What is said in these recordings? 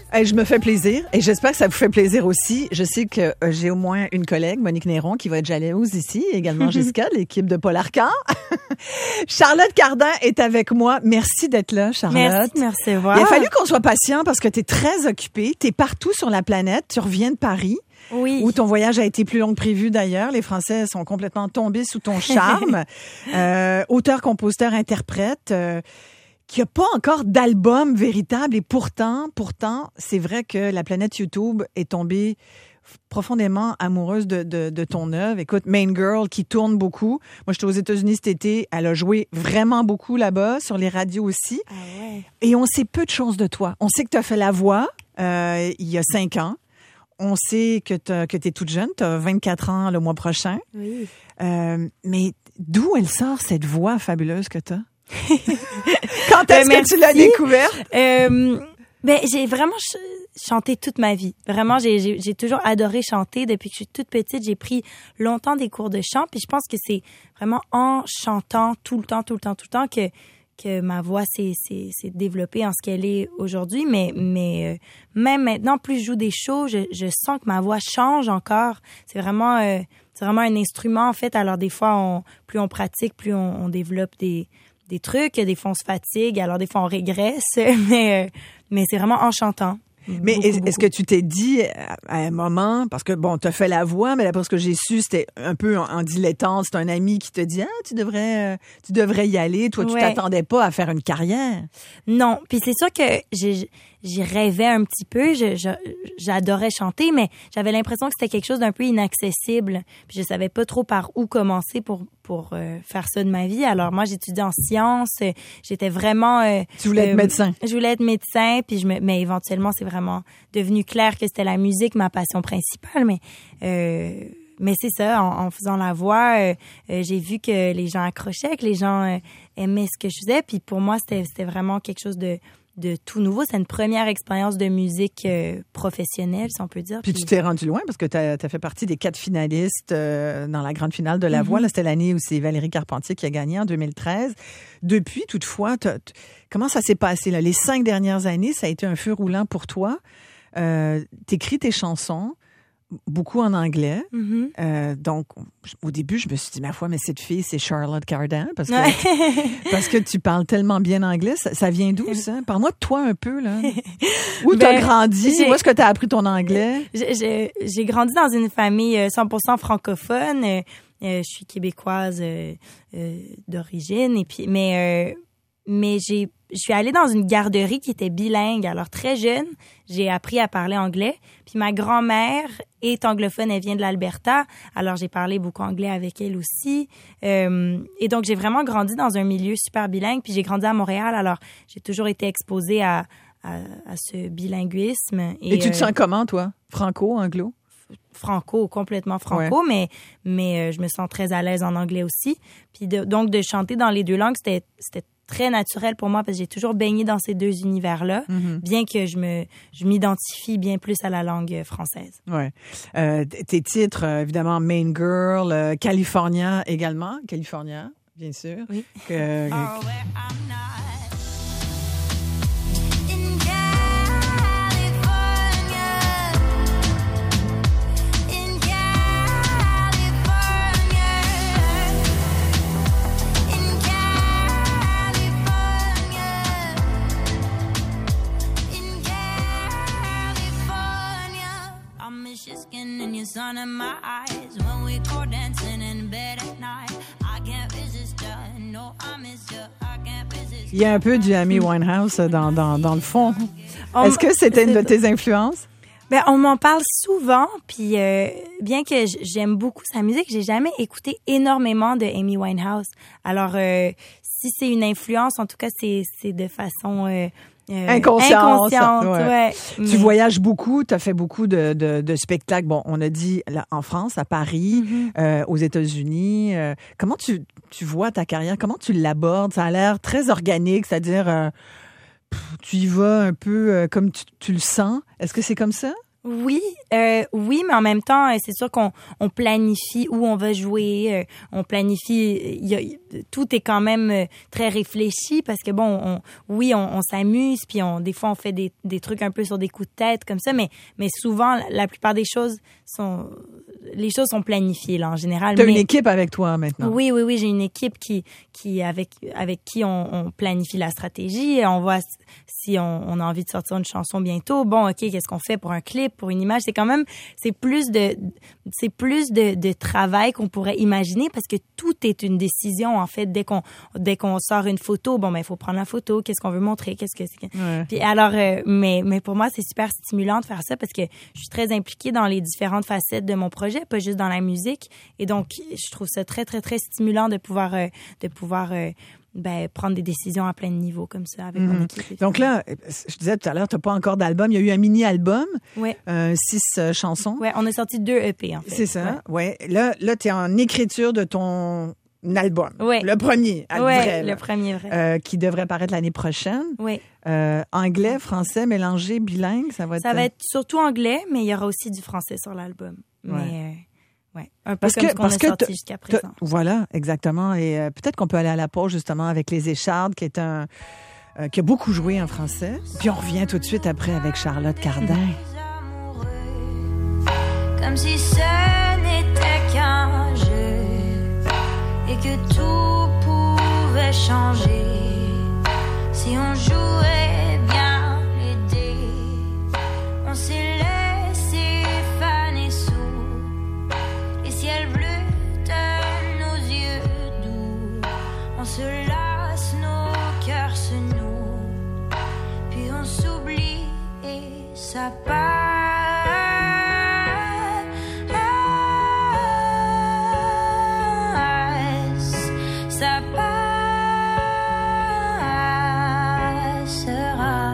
Je me fais plaisir et j'espère que ça vous fait plaisir aussi. Je sais que j'ai au moins une collègue, Monique Néron, qui va être jalouse ici, également Jessica, l'équipe de Paul Arcand. Charlotte Cardin est avec moi. Merci d'être là, Charlotte. Merci de Il a fallu qu'on soit patient parce que tu es très occupée. Tu es partout sur la planète. Tu reviens de Paris. Oui. Où ton voyage a été plus long que prévu d'ailleurs. Les Français sont complètement tombés sous ton charme. Auteur, compositeur, interprète. Qui a pas encore d'album véritable et pourtant, c'est vrai que la planète YouTube est tombée profondément amoureuse de ton œuvre. Écoute, Main Girl qui tourne beaucoup. Moi, j'étais aux États-Unis cet été. Elle a joué vraiment beaucoup là-bas, sur les radios aussi. Ah ouais. Et on sait peu de choses de toi. On sait que tu as fait la voix il y a 5 ans. On sait que tu es toute jeune. Tu as 24 ans le mois prochain. Oui. Mais d'où elle sort cette voix fabuleuse que tu as? Quand est-ce que tu l'as découverte? J'ai vraiment chanté toute ma vie. Vraiment, j'ai toujours adoré chanter. Depuis que je suis toute petite, j'ai pris longtemps des cours de chant. Puis je pense que c'est vraiment en chantant tout le temps que ma voix s'est développée en ce qu'elle est aujourd'hui. Mais même maintenant, plus je joue des shows, je sens que ma voix change encore. C'est vraiment un instrument, en fait. Alors, des fois, plus on pratique, plus on développe des trucs. Des fois, on se fatigue. Alors, des fois, on régresse. Mais c'est vraiment en chantant. Mais beaucoup. Est-ce que tu t'es dit à un moment, parce que bon, t'as fait la voix, mais d'après ce que j'ai su, c'était un peu en dilettante. C'est un ami qui te dit, tu devrais y aller. Toi, tu t'attendais pas à faire une carrière. Non. Puis c'est sûr que j'y rêvais un petit peu. J'adorais chanter, mais j'avais l'impression que c'était quelque chose d'un peu inaccessible. Puis je savais pas trop par où commencer pour faire ça de ma vie. Alors moi, j'étudiais en sciences. J'étais vraiment... tu voulais être médecin? Je voulais être médecin, puis mais éventuellement, c'est vraiment devenu clair que c'était la musique, ma passion principale. Mais c'est ça, en faisant la voix, j'ai vu que les gens accrochaient, que les gens aimaient ce que je faisais. Puis pour moi, c'était vraiment quelque chose de tout nouveau. C'est une première expérience de musique professionnelle, si on peut dire. Puis tu t'es rendu loin parce que tu as fait partie des 4 finalistes dans la grande finale de La Voix. Là, c'était l'année où c'est Valérie Carpentier qui a gagné en 2013. Depuis, toutefois, comment ça s'est passé là? Les 5 dernières années, ça a été un feu roulant pour toi. T'écris tes chansons, beaucoup en anglais. Donc, au début, je me suis dit, ma foi, mais cette fille, c'est Charlotte Cardin, parce que tu parles tellement bien anglais. Ça vient d'où, ça? Parle-moi de toi un peu, là. Où t'as grandi? Où est-ce que t'as appris ton anglais? J'ai grandi dans une famille 100% francophone. Je suis québécoise d'origine, et puis, mais je suis allée dans une garderie qui était bilingue. Alors, très jeune, j'ai appris à parler anglais. Puis ma grand-mère est anglophone, elle vient de l'Alberta. Alors, j'ai parlé beaucoup anglais avec elle aussi. Et donc, j'ai vraiment grandi dans un milieu super bilingue. Puis j'ai grandi à Montréal. Alors, j'ai toujours été exposée à ce bilinguisme. Et tu te sens comment, toi? Franco, anglo? Franco, complètement franco, mais je me sens très à l'aise en anglais aussi. Puis donc, de chanter dans les deux langues, c'était très naturel pour moi parce que j'ai toujours baigné dans ces deux univers-là, bien que je m'identifie bien plus à la langue française. Ouais. Tes titres, évidemment, Main Girl, California également. California, bien sûr. Oui. Sun in my eyes when we go dancing in bed at night. I can't resist you, no I miss you. I can't resist. Il y a un peu du Amy Winehouse dans le fond. Est-ce que c'était une de tes influences? Ben on m'en parle souvent, puis bien que j'aime beaucoup sa musique, j'ai jamais écouté énormément de Amy Winehouse. Alors si c'est une influence, en tout cas c'est de façon inconsciente. Ouais. Tu voyages beaucoup, tu as fait beaucoup de spectacles. Bon, on a dit là, en France, à Paris, aux États-Unis. Comment tu vois ta carrière? Comment tu l'abordes? Ça a l'air très organique, c'est-à-dire tu y vas un peu comme tu le sens. Est-ce que c'est comme ça? Oui, oui, mais en même temps, c'est sûr qu'on planifie où on va jouer, on planifie, tout est quand même très réfléchi parce que bon, on s'amuse, puis des fois on fait des trucs un peu sur des coups de tête comme ça, mais souvent la plupart des choses sont planifiées là en général. T'as une équipe avec toi maintenant. Oui, j'ai une équipe avec qui on planifie la stratégie, on voit si on a envie de sortir une chanson bientôt. Bon, OK, qu'est-ce qu'on fait pour un clip, pour une image? C'est plus de travail qu'on pourrait imaginer parce que tout est une décision, en fait. Dès qu'on sort une photo, bon, ben, il faut prendre la photo. Qu'est-ce qu'on veut montrer? Ouais. Puis alors, mais pour moi, c'est super stimulant de faire ça parce que je suis très impliquée dans les différentes facettes de mon projet, pas juste dans la musique. Et donc, je trouve ça très, très, très stimulant de pouvoir prendre des décisions à plein de niveaux comme ça avec mon équipe. Donc là, je disais tout à l'heure, t'as pas encore d'album. Il y a eu un mini-album, Ouais. 6 chansons. Ouais, on a sorti 2 EP en fait. C'est ça, ouais. Là, t'es en écriture de ton album. Ouais. Le premier, vrai. Le premier vrai. Qui devrait paraître l'année prochaine. Oui. Anglais, français, mélangé, bilingue, ça va être surtout anglais, mais il y aura aussi du français sur l'album. Ouais. Mais un peu comme ce qu'on a sorti jusqu'à présent. Voilà, exactement. Et peut-être qu'on peut aller à la pause justement avec Les Échardes, qui est qui a beaucoup joué en français. Puis on revient tout de suite après avec Charlotte Cardin. Comme si ce n'était qu'un jeu et que tout pouvait changer si on jouait bien les dés. On s'est laissé faner sous les ciels bleus de nos yeux doux. On se lasse, nos cœurs se nouent, puis on s'oublie et ça passe. Ça passera.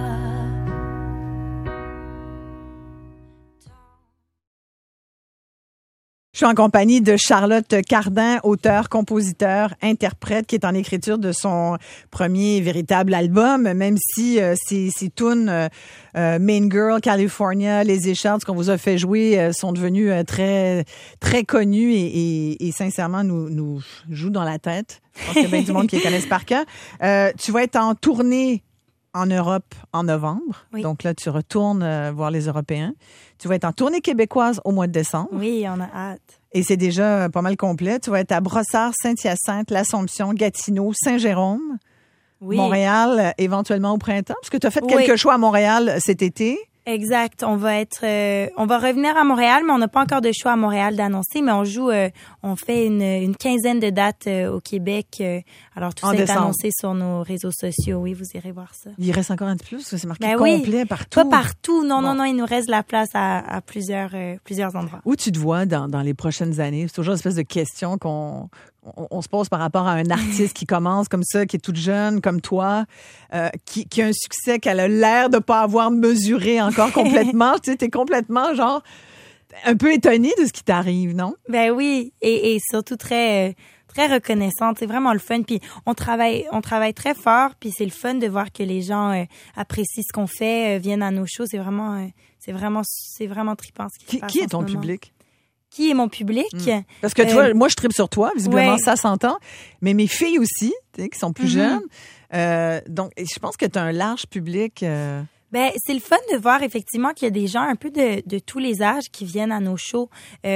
Je suis en compagnie de Charlotte Cardin, auteure, compositeur, interprète, qui est en écriture de son premier véritable album, même si ses tunes Main Girl, California, Les Échardes, ce qu'on vous a fait jouer, sont devenus très très connus et sincèrement nous jouent dans la tête. Je pense qu'il y a bien du monde qui les connaissent par cœur. Tu vas être en tournée en Europe en novembre. Oui. Donc là, tu retournes voir les Européens. Tu vas être en tournée québécoise au mois de décembre. Oui, on a hâte. Et c'est déjà pas mal complet. Tu vas être à Brossard, Saint-Hyacinthe, l'Assomption, Gatineau, Saint-Jérôme, Oui. Montréal, éventuellement au printemps. Parce que tu as fait quelques choix à Montréal cet été. Exact. On va revenir à Montréal, mais on n'a pas encore de choix à Montréal d'annoncer, mais on fait une quinzaine de dates au Québec. Alors tout ça est annoncé sur nos réseaux sociaux. Oui, vous irez voir ça. Il reste encore un petit peu, parce que c'est marqué Ben complet oui, partout. pas partout. Non, il nous reste de la place à plusieurs endroits. Où tu te vois dans les prochaines années? C'est toujours une espèce de question qu'on se pose par rapport à un artiste qui commence comme ça, qui est toute jeune, comme toi, qui a un succès qu'elle a l'air de pas avoir mesuré encore complètement. Tu sais, t'es complètement, genre, un peu étonnée de ce qui t'arrive, non? Ben oui, et surtout très très reconnaissante. C'est vraiment le fun. Puis on travaille très fort. Puis c'est le fun de voir que les gens apprécient ce qu'on fait, viennent à nos shows. C'est vraiment trippant ce qui se passe. Qui est ton public? Qui est mon public? Parce que tu vois, moi, je tripe sur toi. Visiblement, ouais. Ça s'entend. Mais mes filles aussi, tu sais, qui sont plus jeunes. Donc, je pense que tu as un large public. Ben, c'est le fun de voir effectivement qu'il y a des gens un peu de tous les âges qui viennent à nos shows.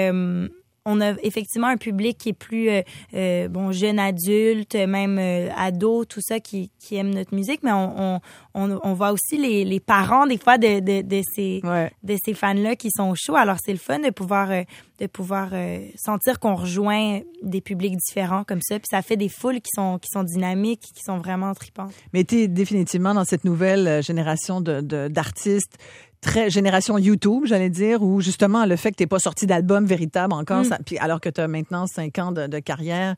On a effectivement un public qui est plus jeune adulte, même ado, tout ça qui aime notre musique, mais on voit aussi les parents des fois de ces fans-là qui sont chauds. Alors c'est le fun de pouvoir sentir qu'on rejoint des publics différents comme ça, puis ça fait des foules qui sont dynamiques, qui sont vraiment tripantes. Mais tu es définitivement dans cette nouvelle génération d'artistes, très génération YouTube, j'allais dire, où justement le fait que tu n'aies pas sorti d'album véritable encore, puis alors que tu as maintenant 5 ans de carrière,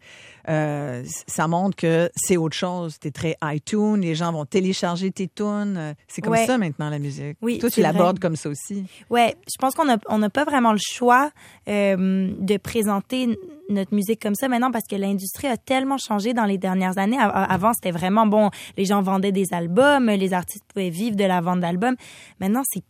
ça montre que c'est autre chose. Tu es très iTunes, les gens vont télécharger tes tunes. C'est comme ça maintenant la musique. Oui, toi, tu l'abordes comme ça aussi. Ouais, je pense qu'on n'a pas vraiment le choix de présenter notre musique comme ça maintenant parce que l'industrie a tellement changé dans les dernières années. Avant, c'était vraiment les gens vendaient des albums, les artistes pouvaient vivre de la vente d'albums. Maintenant, c'est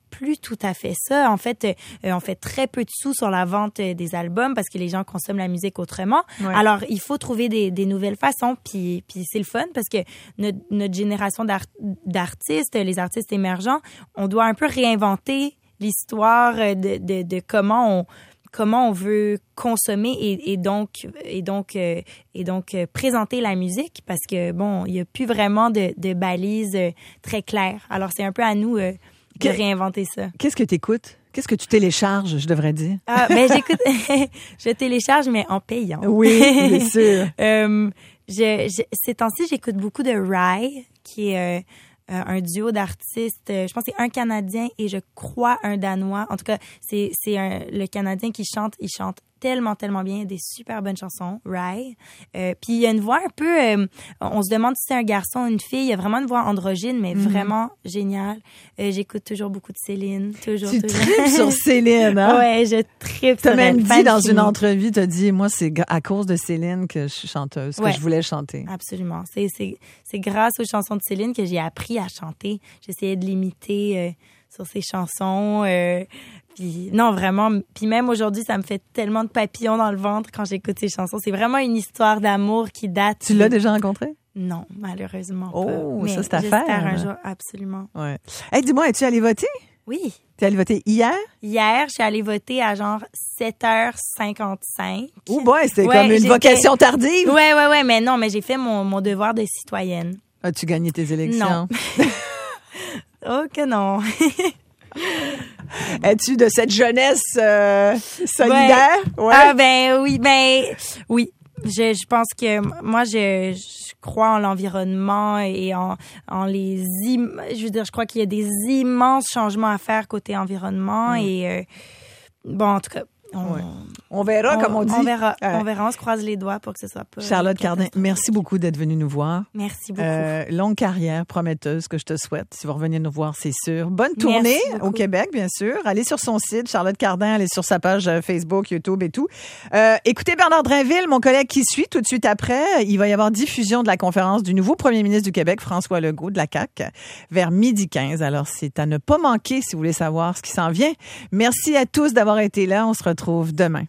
plus tout à fait ça. En fait, on fait très peu de sous sur la vente des albums parce que les gens consomment la musique autrement. Ouais. Alors, il faut trouver des nouvelles façons. Puis c'est le fun parce que notre génération d'artistes, les artistes émergents, on doit un peu réinventer l'histoire de comment on veut consommer et donc présenter la musique parce que bon, il y a plus vraiment de balises très claires. Alors c'est un peu à nous de réinventer ça. Qu'est-ce que tu écoutes? Qu'est-ce que tu télécharges, je devrais dire? J'écoute, je télécharge mais en payant. Oui, bien sûr. Ces temps-ci, j'écoute beaucoup de Rye qui est un duo d'artistes, je pense que c'est un Canadien et je crois un Danois. En tout cas, c'est le Canadien qui chante, il chante tellement bien, des super bonnes chansons, Rye. Puis il y a une voix un peu, on se demande si c'est un garçon ou une fille, il y a vraiment une voix androgyne, mais vraiment géniale. J'écoute toujours beaucoup de Céline, toujours. Tripes sur Céline, hein? Ouais, je tripe sur elle. T'as même dit dans une entrevue, t'as dit, moi, c'est à cause de Céline que je suis chanteuse, que je voulais chanter. Absolument. C'est grâce aux chansons de Céline que j'ai appris à chanter. J'essayais de l'imiter sur ses chansons. Puis non, vraiment. Puis même aujourd'hui, ça me fait tellement de papillons dans le ventre quand j'écoute ces chansons. C'est vraiment une histoire d'amour qui date. Tu l'as déjà rencontré? Non, malheureusement pas. Oh, ça c'est à faire. J'espère un jour, absolument. Ouais. Hey, dis-moi, es-tu allée voter? Oui. Tu es allée voter hier? Hier, je suis allée voter à genre 7h55. Oh boy, c'était comme une vocation tardive. Ouais, mais non, mais j'ai fait mon devoir de citoyenne. As-tu gagné tes élections? Non. Oh que non. Es-tu de cette jeunesse solidaire? Ouais. Ah oui. Je pense que moi je crois en l'environnement et en les je veux dire, je crois qu'il y a des immenses changements à faire côté environnement et bon, en tout cas on verra, comme on dit. On verra, on se croise les doigts pour que ce soit pas... Charlotte Cardin, merci beaucoup d'être venue nous voir. Merci beaucoup. Longue carrière prometteuse que je te souhaite. Si vous revenez nous voir, c'est sûr. Bonne tournée au Québec, bien sûr. Allez sur son site, Charlotte Cardin, allez sur sa page Facebook, YouTube et tout. Écoutez Bernard Drinville, mon collègue qui suit tout de suite après. Il va y avoir diffusion de la conférence du nouveau premier ministre du Québec, François Legault, de la CAQ, vers 12h15. Alors, c'est à ne pas manquer si vous voulez savoir ce qui s'en vient. Merci à tous d'avoir été là. On se retrouve demain.